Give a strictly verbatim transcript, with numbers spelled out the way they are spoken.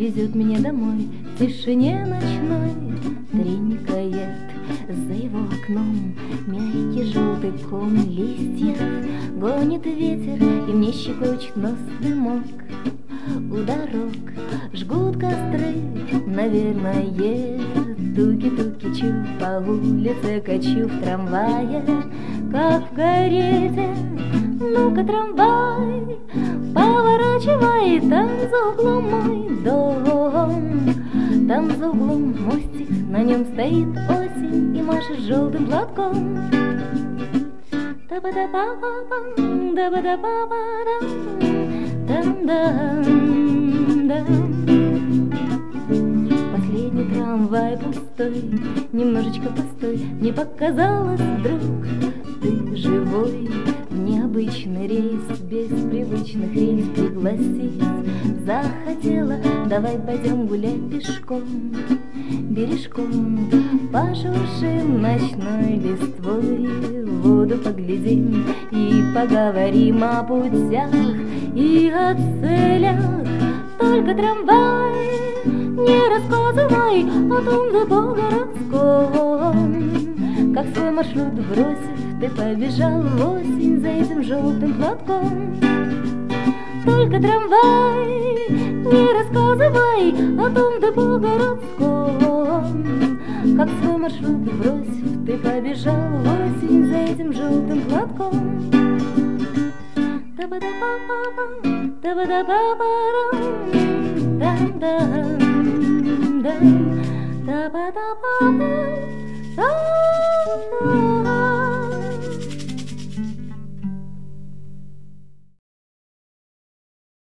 везет меня домой в тишине ночной. Тренькает за его окном мягкий желтый ком листьев. Гонит ветер, и мне щекочет нос дымок. У дорог жгут костры, наверное, туки-туки-чу. По улице качу в трамвае, как в карете. Ну-ка, трамвай, поворачивай, там за углом мой дом. Там за углом мостик, на нем стоит осень и машет желтым платком. Та-ба-да-ба-ба-бам, да-ба-да-ба-ба-дам, дам-дам-дам. Последний трамвай пустой, немножечко постой. Мне показалось вдруг, ты живой. В необычный рейс, без привычных рельс пригласить захотела. Давай пойдем гулять пешком, бережком пошуршим ночной листвой. В воду поглядим и поговорим о путях и о целях. Только трамвай, не рассказывай о том да по городском. Как свой маршрут бросив, ты побежал в осень за этим желтым платком. Только трамвай, не рассказывай о том да по городском. Как свой маршрут бросив, ты побежал в осень за этим желтым платком. Та-ба-да-ба-ба-бам, та-ба-да-ба-ба-дам, дам-дам-дам, та-ба-да-ба-бам.